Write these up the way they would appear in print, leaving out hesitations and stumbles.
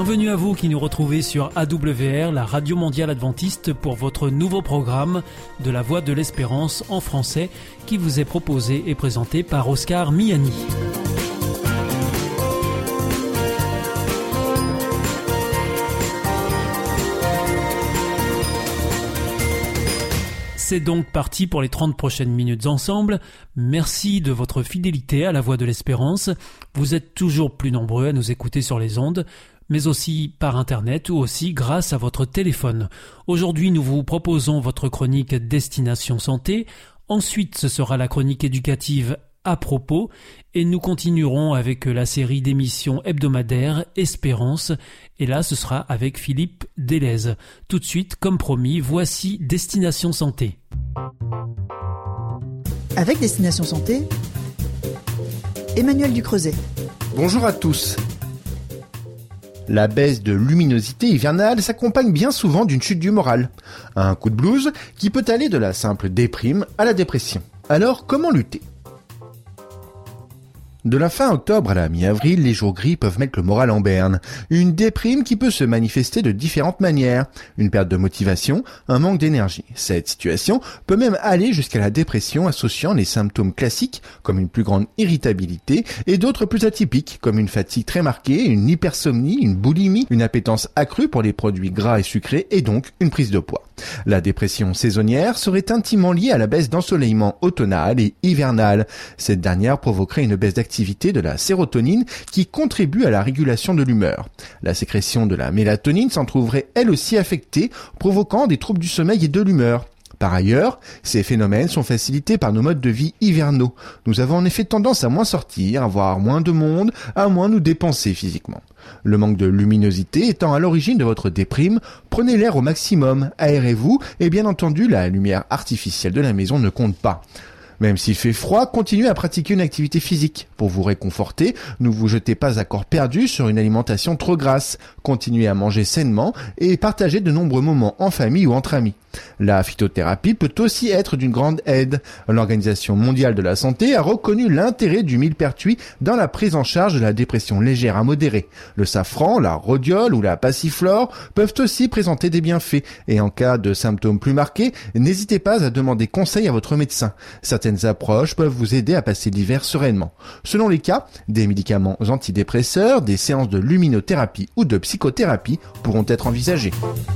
Bienvenue à vous qui nous retrouvez sur AWR, la Radio Mondiale Adventiste, pour votre nouveau programme de la Voix de l'Espérance en français qui vous est proposé et présenté par Oscar Miani. C'est donc parti pour les 30 prochaines minutes ensemble. Merci de votre fidélité à la Voix de l'Espérance. Vous êtes toujours plus nombreux à nous écouter sur les ondes, mais aussi par Internet ou aussi grâce à votre téléphone. Aujourd'hui, nous vous proposons votre chronique Destination Santé. Ensuite, ce sera la chronique éducative À propos, et nous continuerons avec la série d'émissions hebdomadaires Espérance, et là ce sera avec Philippe Delez. Tout de suite, comme promis, voici Destination Santé. Avec Destination Santé, Emmanuel Ducreuset. Bonjour à tous. La baisse de luminosité hivernale s'accompagne bien souvent d'une chute du moral, un coup de blues qui peut aller de la simple déprime à la dépression. Alors, comment lutter ? De la fin octobre à la mi-avril, les jours gris peuvent mettre le moral en berne. Une déprime qui peut se manifester de différentes manières. Une perte de motivation, un manque d'énergie. Cette situation peut même aller jusqu'à la dépression associant les symptômes classiques comme une plus grande irritabilité et d'autres plus atypiques comme une fatigue très marquée, une hypersomnie, une boulimie, une appétence accrue pour les produits gras et sucrés et donc une prise de poids. La dépression saisonnière serait intimement liée à la baisse d'ensoleillement automnal et hivernal. Cette dernière provoquerait une baisse d'activité de la sérotonine qui contribue à la régulation de l'humeur. La sécrétion de la mélatonine s'en trouverait elle aussi affectée, provoquant des troubles du sommeil et de l'humeur. Par ailleurs, ces phénomènes sont facilités par nos modes de vie hivernaux. Nous avons en effet tendance à moins sortir, à voir moins de monde, à moins nous dépenser physiquement. Le manque de luminosité étant à l'origine de votre déprime, prenez l'air au maximum, aérez-vous et bien entendu la lumière artificielle de la maison ne compte pas. Même s'il fait froid, continuez à pratiquer une activité physique. Pour vous réconforter, ne vous jetez pas à corps perdu sur une alimentation trop grasse. Continuez à manger sainement et partagez de nombreux moments en famille ou entre amis. La phytothérapie peut aussi être d'une grande aide. L'Organisation mondiale de la santé a reconnu l'intérêt du millepertuis dans la prise en charge de la dépression légère à modérée. Le safran, la rhodiole ou la passiflore peuvent aussi présenter des bienfaits et en cas de symptômes plus marqués, n'hésitez pas à demander conseil à votre médecin. Certaines approches peuvent vous aider à passer l'hiver sereinement. Selon les cas, des médicaments antidépresseurs, des séances de luminothérapie ou de psychothérapie pourront être envisagées.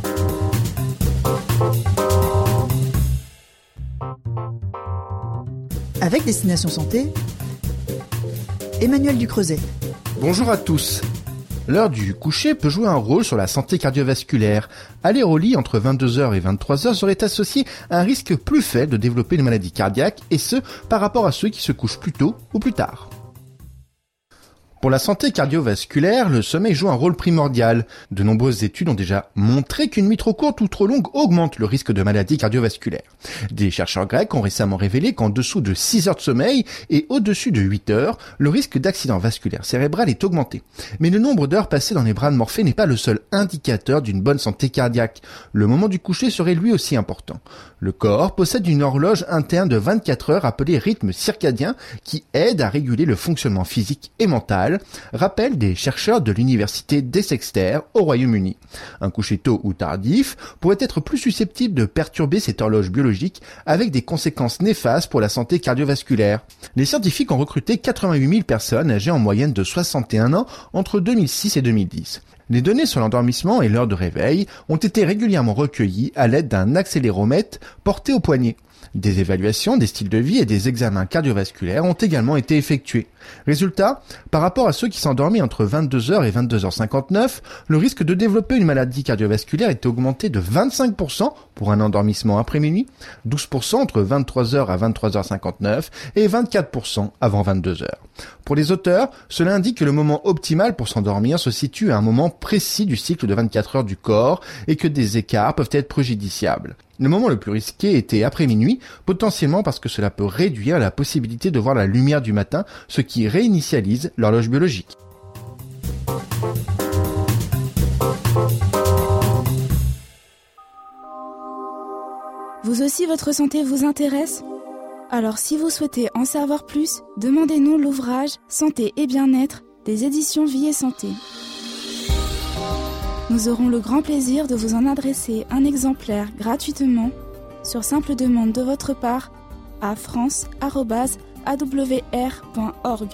Avec Destination Santé, Emmanuel Ducreuset. Bonjour à tous. L'heure du coucher peut jouer un rôle sur la santé cardiovasculaire. Aller au lit entre 22h et 23h serait associé à un risque plus faible de développer une maladie cardiaque, et ce, par rapport à ceux qui se couchent plus tôt ou plus tard. Pour la santé cardiovasculaire, le sommeil joue un rôle primordial. De nombreuses études ont déjà montré qu'une nuit trop courte ou trop longue augmente le risque de maladies cardiovasculaires. Des chercheurs grecs ont récemment révélé qu'en dessous de 6 heures de sommeil et au-dessus de 8 heures, le risque d'accident vasculaire cérébral est augmenté. Mais le nombre d'heures passées dans les bras de Morphée n'est pas le seul indicateur d'une bonne santé cardiaque. Le moment du coucher serait lui aussi important. Le corps possède une horloge interne de 24 heures appelée rythme circadien qui aide à réguler le fonctionnement physique et mental, rappellent des chercheurs de l'université d'Exeter au Royaume-Uni. Un coucher tôt ou tardif pourrait être plus susceptible de perturber cette horloge biologique avec des conséquences néfastes pour la santé cardiovasculaire. Les scientifiques ont recruté 88 000 personnes âgées en moyenne de 61 ans entre 2006 et 2010. Les données sur l'endormissement et l'heure de réveil ont été régulièrement recueillies à l'aide d'un accéléromètre porté au poignet. Des évaluations des styles de vie et des examens cardiovasculaires ont également été effectués. Résultat, par rapport à ceux qui s'endormaient entre 22h et 22h59, le risque de développer une maladie cardiovasculaire était augmenté de 25% pour un endormissement après minuit, 12% entre 23h à 23h59 et 24% avant 22h. Pour les auteurs, cela indique que le moment optimal pour s'endormir se situe à un moment précis du cycle de 24 heures du corps et que des écarts peuvent être préjudiciables. Le moment le plus risqué était après minuit, potentiellement parce que cela peut réduire la possibilité de voir la lumière du matin, ce qui réinitialise l'horloge biologique. Vous aussi, votre santé vous intéresse ? Alors si vous souhaitez en savoir plus, demandez-nous l'ouvrage Santé et bien-être des éditions Vie et Santé. Nous aurons le grand plaisir de vous en adresser un exemplaire gratuitement sur simple demande de votre part à france@awr.org.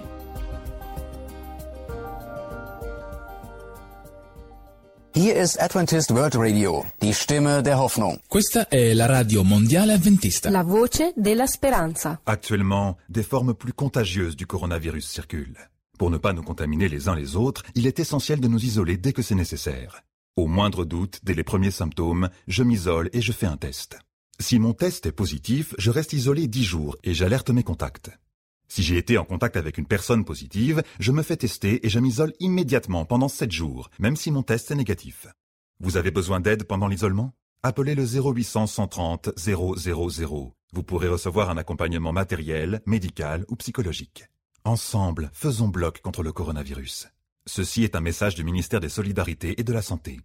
Hier ist Adventist World Radio, die Stimme der Hoffnung. Questa è la radio mondiale adventista. La voce della speranza. Actuellement, des formes plus contagieuses du coronavirus circulent. Pour ne pas nous contaminer les uns les autres, il est essentiel de nous isoler dès que c'est nécessaire. Au moindre doute, dès les premiers symptômes, je m'isole et je fais un test. Si mon test est positif, je reste isolé 10 jours et j'alerte mes contacts. Si j'ai été en contact avec une personne positive, je me fais tester et je m'isole immédiatement pendant 7 jours, même si mon test est négatif. Vous avez besoin d'aide pendant l'isolement ? Appelez le 0800 130 000. Vous pourrez recevoir un accompagnement matériel, médical ou psychologique. Ensemble, faisons bloc contre le coronavirus. Ceci est un message du ministère des Solidarités et de la Santé.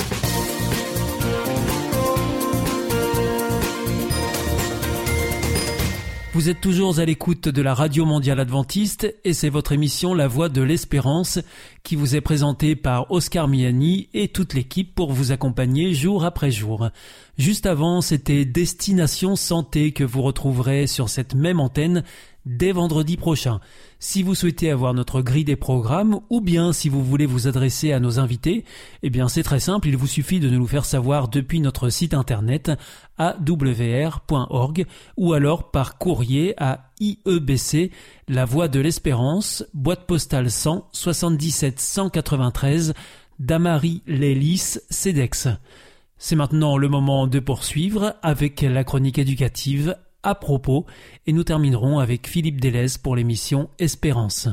Vous êtes toujours à l'écoute de la Radio Mondiale Adventiste et c'est votre émission La Voix de l'Espérance qui vous est présentée par Oscar Miani et toute l'équipe pour vous accompagner jour après jour. Juste avant, c'était Destination Santé que vous retrouverez sur cette même antenne dès vendredi prochain. Si vous souhaitez avoir notre grille des programmes ou bien si vous voulez vous adresser à nos invités, eh bien c'est très simple, il vous suffit de nous le faire savoir depuis notre site internet awr.org ou alors par courrier à IEBC, La Voix de l'Espérance, boîte postale 100 77 193, Damary-Lélis, CEDEX. C'est maintenant le moment de poursuivre avec la chronique éducative À propos, et nous terminerons avec Philippe Delez pour l'émission Espérance.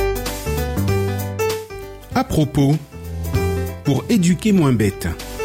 À propos, pour éduquer moins bête.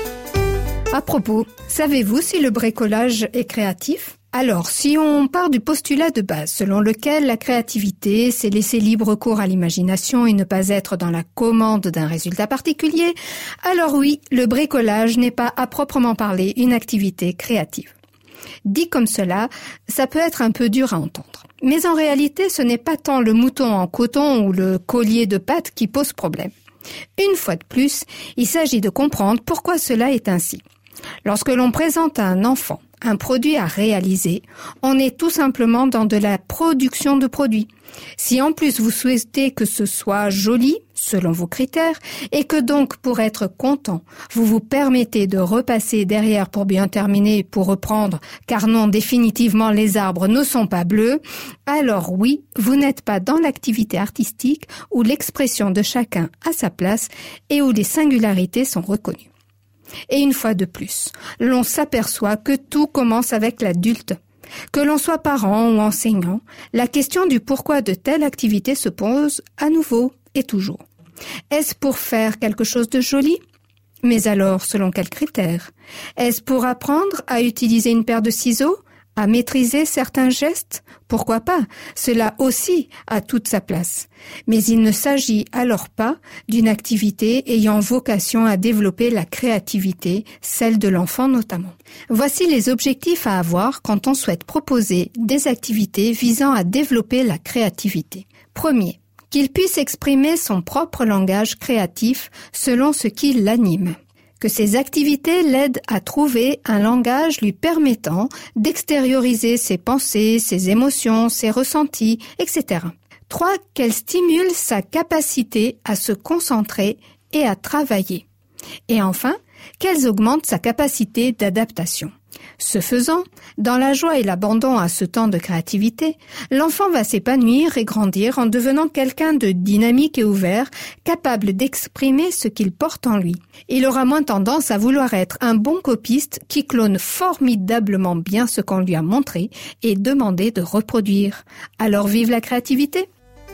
À propos, savez-vous si le bricolage est créatif ? Alors, si on part du postulat de base selon lequel la créativité, c'est laisser libre cours à l'imagination et ne pas être dans la commande d'un résultat particulier, alors oui, le bricolage n'est pas à proprement parler une activité créative. Dit comme cela, ça peut être un peu dur à entendre. Mais en réalité, ce n'est pas tant le mouton en coton ou le collier de pâte qui pose problème. Une fois de plus, il s'agit de comprendre pourquoi cela est ainsi. Lorsque l'on présente à un enfant un produit à réaliser, on est tout simplement dans de la production de produits. Si en plus vous souhaitez que ce soit joli, selon vos critères, et que donc pour être content, vous vous permettez de repasser derrière pour bien terminer, pour reprendre, car non, définitivement les arbres ne sont pas bleus, alors oui, vous n'êtes pas dans l'activité artistique où l'expression de chacun a sa place et où les singularités sont reconnues. Et une fois de plus, l'on s'aperçoit que tout commence avec l'adulte. Que l'on soit parent ou enseignant, la question du pourquoi de telle activité se pose à nouveau et toujours. Est-ce pour faire quelque chose de joli ? Mais alors, selon quels critères ? Est-ce pour apprendre à utiliser une paire de ciseaux ? À maîtriser certains gestes ? Pourquoi pas ? Cela aussi a toute sa place. Mais il ne s'agit alors pas d'une activité ayant vocation à développer la créativité, celle de l'enfant notamment. Voici les objectifs à avoir quand on souhaite proposer des activités visant à développer la créativité. Premier, qu'il puisse exprimer son propre langage créatif selon ce qui l'anime. Que ces activités l'aident à trouver un langage lui permettant d'extérioriser ses pensées, ses émotions, ses ressentis, etc. 3. Qu'elle stimule sa capacité à se concentrer et à travailler. Et enfin, qu'elles augmentent sa capacité d'adaptation. Ce faisant, dans la joie et l'abandon à ce temps de créativité, l'enfant va s'épanouir et grandir en devenant quelqu'un de dynamique et ouvert, capable d'exprimer ce qu'il porte en lui. Il aura moins tendance à vouloir être un bon copiste qui clone formidablement bien ce qu'on lui a montré et demandé de reproduire. Alors vive la créativité!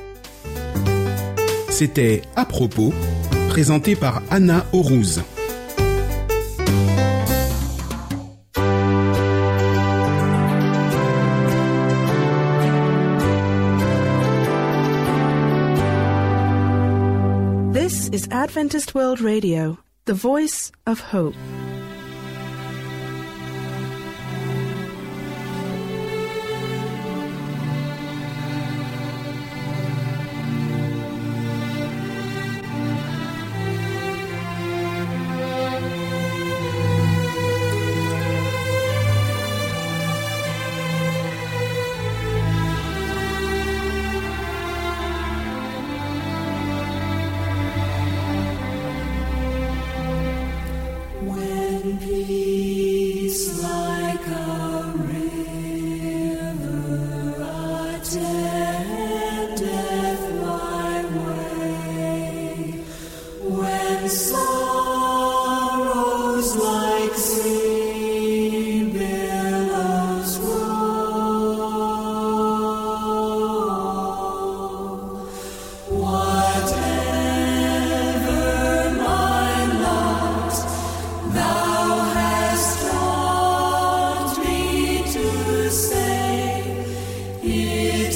C'était À propos, présenté par Anna Aurouz. This is Adventist World Radio, the voice of hope.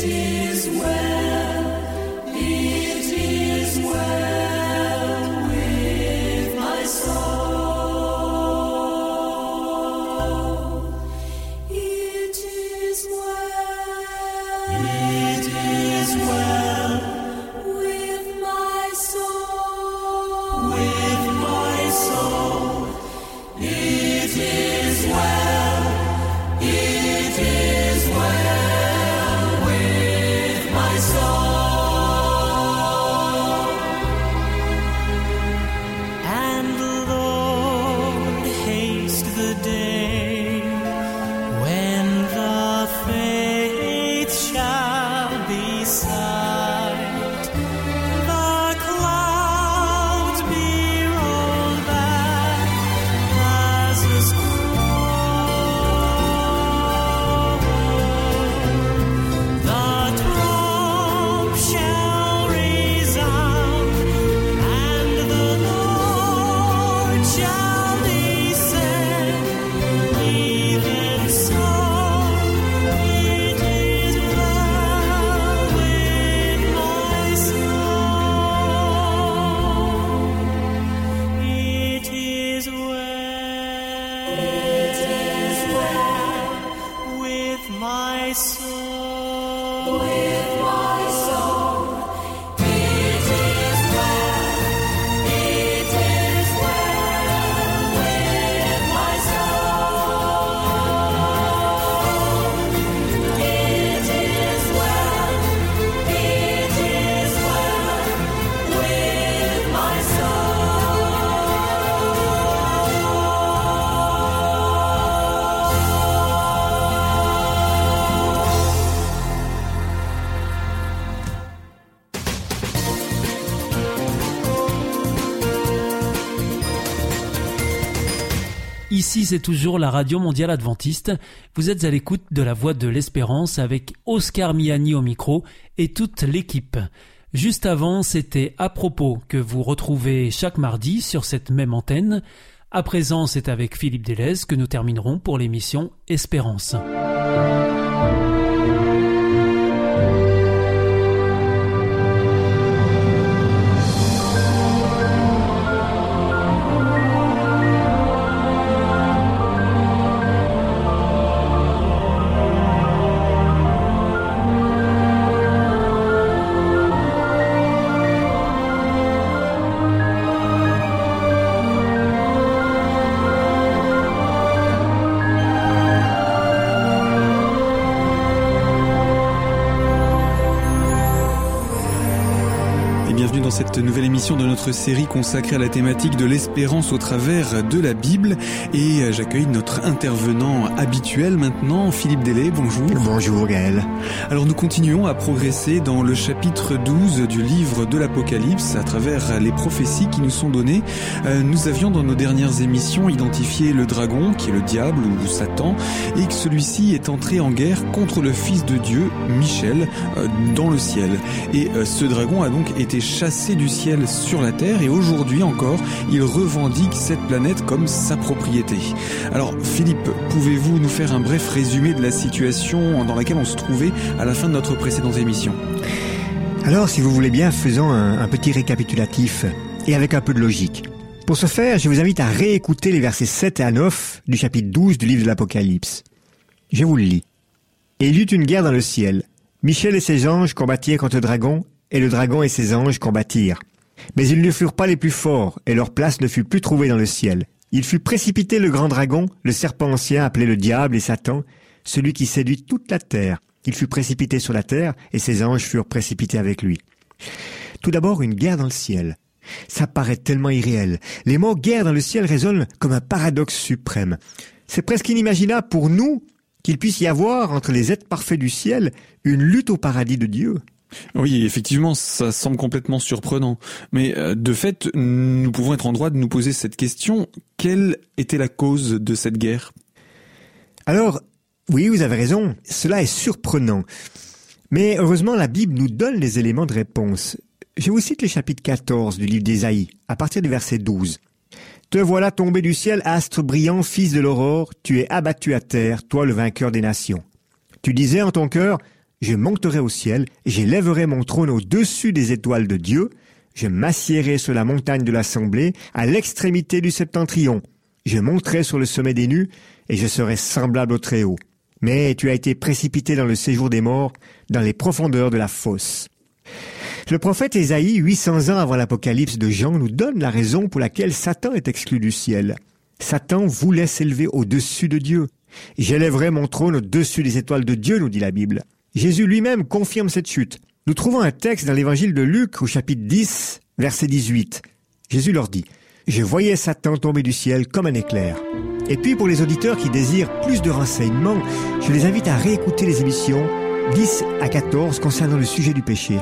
Ici, c'est toujours la Radio Mondiale Adventiste. Vous êtes à l'écoute de la Voix de l'Espérance avec Oscar Miani au micro et toute l'équipe. Juste avant, c'était À propos que vous retrouvez chaque mardi sur cette même antenne. À présent, c'est avec Philippe Delez que nous terminerons pour l'émission Espérance. Dans cette nouvelle émission de notre série consacrée à la thématique de l'espérance au travers de la Bible. Et j'accueille notre intervenant habituel maintenant, Philippe Delez. Bonjour. Bonjour Gaël. Alors nous continuons à progresser dans le chapitre 12 du livre de l'Apocalypse à travers les prophéties qui nous sont données. Nous avions dans nos dernières émissions identifié le dragon qui est le diable ou Satan et que celui-ci est entré en guerre contre le Fils de Dieu, Michel, dans le ciel. Et ce dragon a donc été chassé du ciel sur la terre et aujourd'hui encore, il revendique cette planète comme sa propriété. Alors Philippe, pouvez-vous nous faire un bref résumé de la situation dans laquelle on se trouvait à la fin de notre précédente émission ? Alors, si vous voulez bien, faisons un petit récapitulatif et avec un peu de logique. Pour ce faire, je vous invite à réécouter les versets 7 à 9 du chapitre 12 du livre de l'Apocalypse. Je vous le lis. « Et il y eut une guerre dans le ciel. Michel et ses anges combattirent contre le dragon, et le dragon et ses anges combattirent. Mais ils ne furent pas les plus forts, et leur place ne fut plus trouvée dans le ciel. Il fut précipité le grand dragon, le serpent ancien appelé le diable et Satan, celui qui séduit toute la terre. Il fut précipité sur la terre, et ses anges furent précipités avec lui. » Tout d'abord, une guerre dans le ciel. Ça paraît tellement irréel. Les mots « guerre dans le ciel » résonnent comme un paradoxe suprême. C'est presque inimaginable pour nous qu'il puisse y avoir, entre les êtres parfaits du ciel, une lutte au paradis de Dieu. Oui, effectivement, ça semble complètement surprenant. Mais de fait, nous pouvons être en droit de nous poser cette question. Quelle était la cause de cette guerre ? Alors, oui, vous avez raison, cela est surprenant. Mais heureusement, la Bible nous donne les éléments de réponse. Je vous cite le chapitre 14 du livre d'Ésaïe, à partir du verset 12. « Te voilà tombé du ciel, astre brillant, fils de l'aurore, tu es abattu à terre, toi le vainqueur des nations. Tu disais en ton cœur, je monterai au ciel, j'élèverai mon trône au-dessus des étoiles de Dieu, je m'assiérai sur la montagne de l'assemblée, à l'extrémité du septentrion. Je monterai sur le sommet des nues, et je serai semblable au Très-Haut. Mais tu as été précipité dans le séjour des morts, dans les profondeurs de la fosse. Le prophète Ésaïe, 800 ans avant l'Apocalypse de Jean, nous donne la raison pour laquelle Satan est exclu du ciel. Satan voulait s'élever au-dessus de Dieu. « J'élèverai mon trône au-dessus des étoiles de Dieu », nous dit la Bible. Jésus lui-même confirme cette chute. Nous trouvons un texte dans l'évangile de Luc au chapitre 10, verset 18. Jésus leur dit « Je voyais Satan tomber du ciel comme un éclair. » Et puis pour les auditeurs qui désirent plus de renseignements, je les invite à réécouter les émissions 10 à 14 concernant le sujet du péché.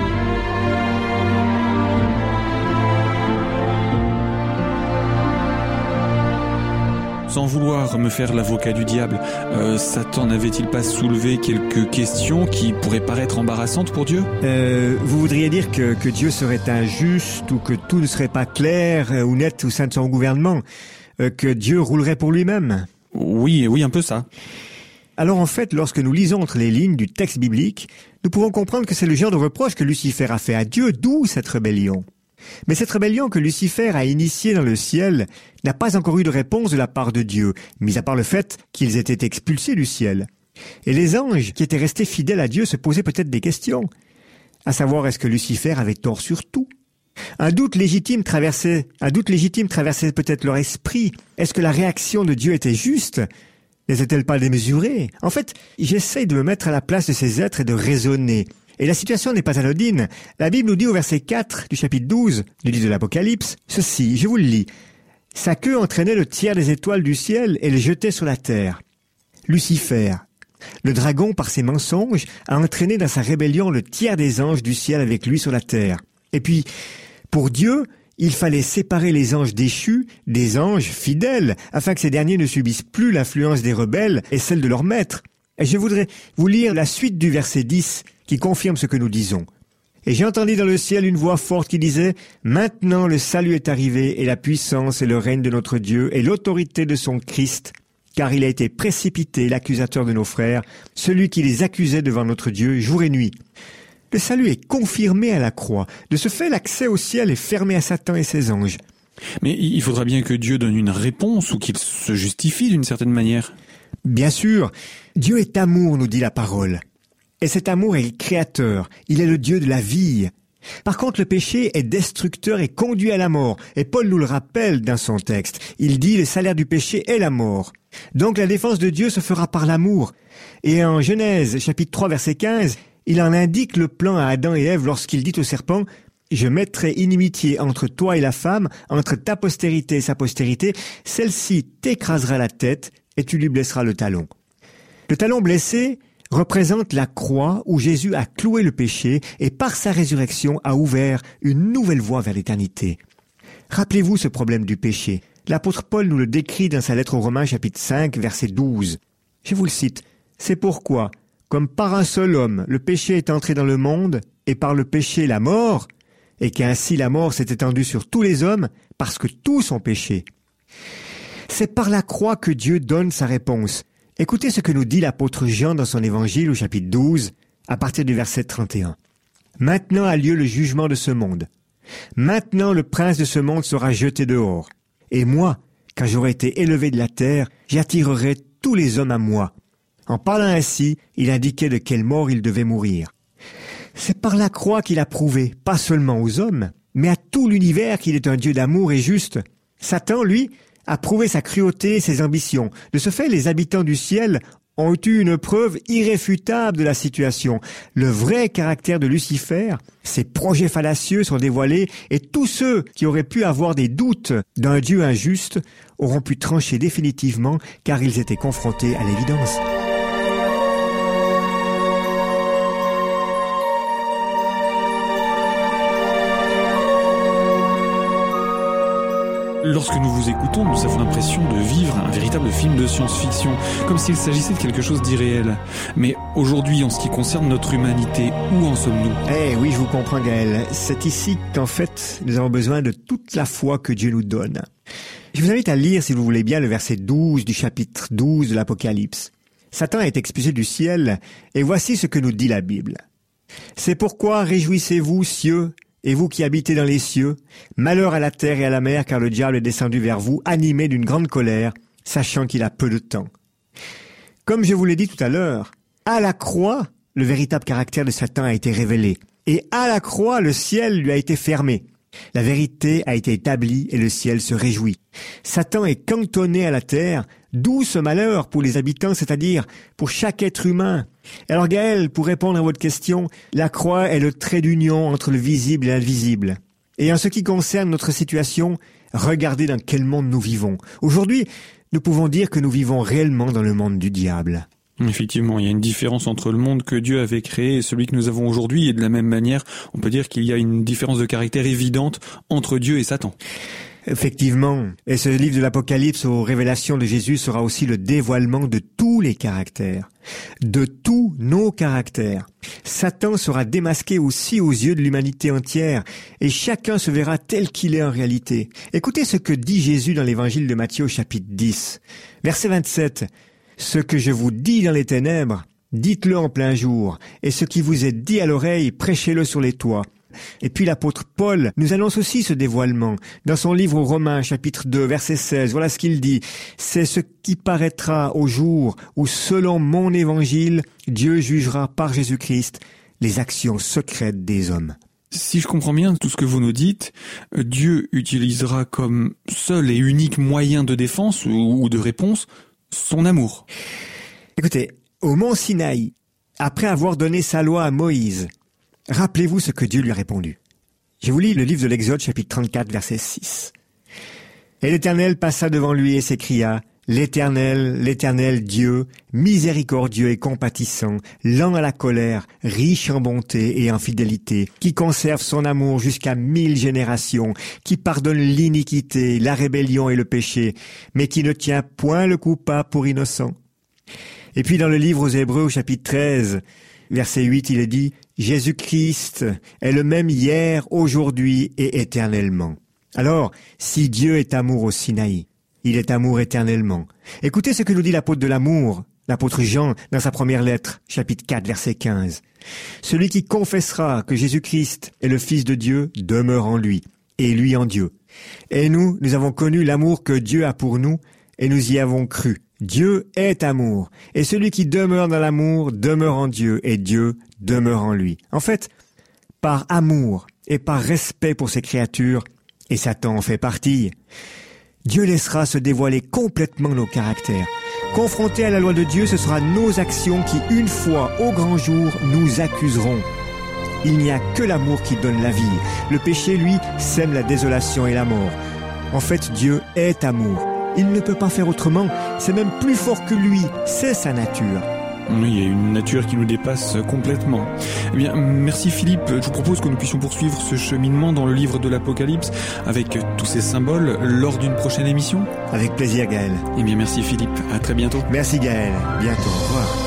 Sans vouloir me faire l'avocat du diable, Satan n'avait-il pas soulevé quelques questions qui pourraient paraître embarrassantes pour Dieu ? Vous voudriez dire que Dieu serait injuste ou que tout ne serait pas clair ou net au sein de son gouvernement, que Dieu roulerait pour lui-même ? Oui, un peu ça. Alors en fait, lorsque nous lisons entre les lignes du texte biblique, nous pouvons comprendre que c'est le genre de reproche que Lucifer a fait à Dieu, d'où cette rébellion. Mais cette rébellion que Lucifer a initiée dans le ciel n'a pas encore eu de réponse de la part de Dieu, mis à part le fait qu'ils étaient expulsés du ciel. Et les anges qui étaient restés fidèles à Dieu se posaient peut-être des questions, à savoir est-ce que Lucifer avait tort sur tout ? Un doute légitime traversait peut-être leur esprit. Est-ce que la réaction de Dieu était juste ? N'était-elle pas démesurée ? En fait, j'essaye de me mettre à la place de ces êtres et de raisonner. Et la situation n'est pas anodine. La Bible nous dit au verset 4 du chapitre 12 du livre de l'Apocalypse, ceci, je vous le lis. « Sa queue entraînait le tiers des étoiles du ciel et les jetait sur la terre. » Lucifer, le dragon par ses mensonges, a entraîné dans sa rébellion le tiers des anges du ciel avec lui sur la terre. Et puis, pour Dieu, il fallait séparer les anges déchus des anges fidèles, afin que ces derniers ne subissent plus l'influence des rebelles et celle de leur maître. Et je voudrais vous lire la suite du verset 10, qui confirme ce que nous disons. « Et j'ai entendu dans le ciel une voix forte qui disait « Maintenant le salut est arrivé, et la puissance et le règne de notre Dieu, et l'autorité de son Christ, car il a été précipité, l'accusateur de nos frères, celui qui les accusait devant notre Dieu jour et nuit. » Le salut est confirmé à la croix. De ce fait, l'accès au ciel est fermé à Satan et ses anges. Mais il faudra bien que Dieu donne une réponse ou qu'il se justifie d'une certaine manière. Bien sûr, Dieu est amour, nous dit la parole. Et cet amour est créateur, il est le Dieu de la vie. Par contre, le péché est destructeur et conduit à la mort. Et Paul nous le rappelle dans son texte. Il dit « Le salaire du péché est la mort ». Donc la défense de Dieu se fera par l'amour. Et en Genèse, chapitre 3, verset 15, il en indique le plan à Adam et Ève lorsqu'il dit au serpent « Je mettrai inimitié entre toi et la femme, entre ta postérité et sa postérité. Celle-ci t'écrasera la tête et tu lui blesseras le talon. » Le talon blessé représente la croix où Jésus a cloué le péché et par sa résurrection a ouvert une nouvelle voie vers l'éternité. Rappelez-vous ce problème du péché. L'apôtre Paul nous le décrit dans sa lettre aux Romains chapitre 5 verset 12. Je vous le cite. « C'est pourquoi, comme par un seul homme, le péché est entré dans le monde et par le péché la mort, et qu'ainsi la mort s'est étendue sur tous les hommes parce que tous ont péché. » C'est par la croix que Dieu donne sa réponse. Écoutez ce que nous dit l'apôtre Jean dans son évangile au chapitre 12, à partir du verset 31. « Maintenant a lieu le jugement de ce monde. Maintenant le prince de ce monde sera jeté dehors. Et moi, quand j'aurai été élevé de la terre, j'attirerai tous les hommes à moi. » En parlant ainsi, il indiquait de quelle mort il devait mourir. C'est par la croix qu'il a prouvé, pas seulement aux hommes, mais à tout l'univers qu'il est un Dieu d'amour et juste. Satan, lui, a prouvé sa cruauté et ses ambitions. De ce fait, les habitants du ciel ont eu une preuve irréfutable de la situation. Le vrai caractère de Lucifer, ses projets fallacieux sont dévoilés et tous ceux qui auraient pu avoir des doutes d'un Dieu injuste auront pu trancher définitivement car ils étaient confrontés à l'évidence. Lorsque nous vous écoutons, nous avons l'impression de vivre un véritable film de science-fiction, comme s'il s'agissait de quelque chose d'irréel. Mais aujourd'hui, en ce qui concerne notre humanité, où en sommes-nous ? Oui, je vous comprends, Gaël. C'est ici qu'en fait, nous avons besoin de toute la foi que Dieu nous donne. Je vous invite à lire, si vous voulez bien, le verset 12 du chapitre 12 de l'Apocalypse. « Satan est expulsé du ciel, et voici ce que nous dit la Bible. « C'est pourquoi réjouissez-vous, cieux, et vous qui habitez dans les cieux, malheur à la terre et à la mer, car le diable est descendu vers vous, animé d'une grande colère, sachant qu'il a peu de temps. » Comme je vous l'ai dit tout à l'heure, à la croix, le véritable caractère de Satan a été révélé. Et à la croix, le ciel lui a été fermé. La vérité a été établie et le ciel se réjouit. Satan est cantonné à la terre, d'où ce malheur pour les habitants, c'est-à-dire pour chaque être humain. Alors Gaël, pour répondre à votre question, la croix est le trait d'union entre le visible et l'invisible. Et en ce qui concerne notre situation, regardez dans quel monde nous vivons. Aujourd'hui, nous pouvons dire que nous vivons réellement dans le monde du diable. Effectivement, il y a une différence entre le monde que Dieu avait créé et celui que nous avons aujourd'hui, et de la même manière, on peut dire qu'il y a une différence de caractère évidente entre Dieu et Satan. Effectivement, et ce livre de l'Apocalypse aux révélations de Jésus sera aussi le dévoilement de tous les caractères, de tous nos caractères. Satan sera démasqué aussi aux yeux de l'humanité entière, et chacun se verra tel qu'il est en réalité. Écoutez ce que dit Jésus dans l'évangile de Matthieu au chapitre 10, verset 27. « Ce que je vous dis dans les ténèbres, dites-le en plein jour, et ce qui vous est dit à l'oreille, prêchez-le sur les toits. » Et puis l'apôtre Paul nous annonce aussi ce dévoilement. Dans son livre aux Romains, chapitre 2, verset 16, voilà ce qu'il dit. « C'est ce qui paraîtra au jour où, selon mon évangile, Dieu jugera par Jésus-Christ les actions secrètes des hommes. » Si je comprends bien tout ce que vous nous dites, Dieu utilisera comme seul et unique moyen de défense ou de réponse son amour. Écoutez, au mont Sinaï, après avoir donné sa loi à Moïse, rappelez-vous ce que Dieu lui a répondu. Je vous lis le livre de l'Exode, chapitre 34, verset 6. « Et l'Éternel passa devant lui et s'écria, « L'Éternel, l'Éternel Dieu, miséricordieux et compatissant, lent à la colère, riche en bonté et en fidélité, qui conserve son amour jusqu'à 1000 générations, qui pardonne l'iniquité, la rébellion et le péché, mais qui ne tient point le coupable pour innocent. » Et puis dans le livre aux Hébreux, au chapitre 13, verset 8, il est dit « Jésus-Christ est le même hier, aujourd'hui et éternellement. » Alors, si Dieu est amour au Sinaï, il est amour éternellement. Écoutez ce que nous dit l'apôtre de l'amour, l'apôtre Jean, dans sa première lettre, chapitre 4, verset 15. « Celui qui confessera que Jésus-Christ est le Fils de Dieu demeure en lui, et lui en Dieu. Et nous avons connu l'amour que Dieu a pour nous, et nous y avons cru. Dieu est amour, et celui qui demeure dans l'amour demeure en Dieu, et Dieu demeure en lui. » En fait, par amour et par respect pour ses créatures, et Satan en fait partie, Dieu laissera se dévoiler complètement nos caractères. Confrontés à la loi de Dieu, ce sera nos actions qui, une fois au grand jour, nous accuseront. Il n'y a que l'amour qui donne la vie. Le péché, lui, sème la désolation et la mort. En fait, Dieu est amour. Il ne peut pas faire autrement. C'est même plus fort que lui. C'est sa nature. Oui, il y a une nature qui nous dépasse complètement. Eh bien, merci Philippe. Je vous propose que nous puissions poursuivre ce cheminement dans le livre de l'Apocalypse avec tous ces symboles lors d'une prochaine émission. Avec plaisir, Gaël. Eh bien, merci Philippe. À très bientôt. Merci Gaël. Bientôt. Au revoir.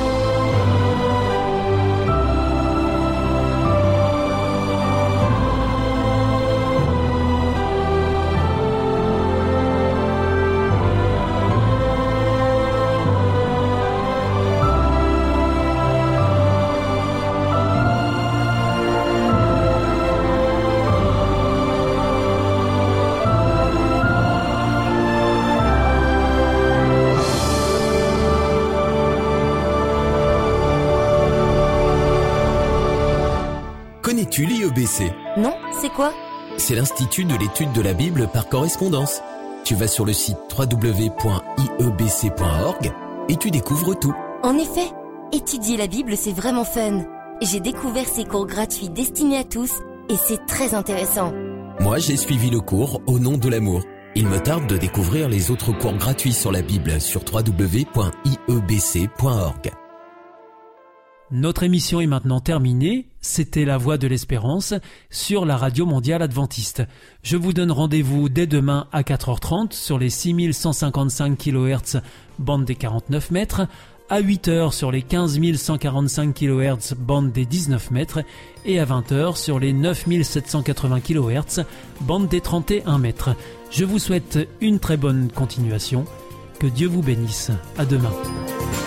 Connais-tu l'IEBC ? Non, c'est quoi ? C'est l'Institut de l'étude de la Bible par correspondance. Tu vas sur le site www.iebc.org et tu découvres tout. En effet, étudier la Bible, c'est vraiment fun. J'ai découvert ces cours gratuits destinés à tous et c'est très intéressant. Moi, j'ai suivi le cours Au nom de l'amour. Il me tarde de découvrir les autres cours gratuits sur la Bible sur www.iebc.org. Notre émission est maintenant terminée. C'était La Voix de l'Espérance sur la Radio Mondiale Adventiste. Je vous donne rendez-vous dès demain à 4h30 sur les 6155 kHz bande des 49 mètres, à 8h sur les 15145 kHz bande des 19 mètres et à 20h sur les 9780 kHz bande des 31 mètres. Je vous souhaite une très bonne continuation. Que Dieu vous bénisse. À demain.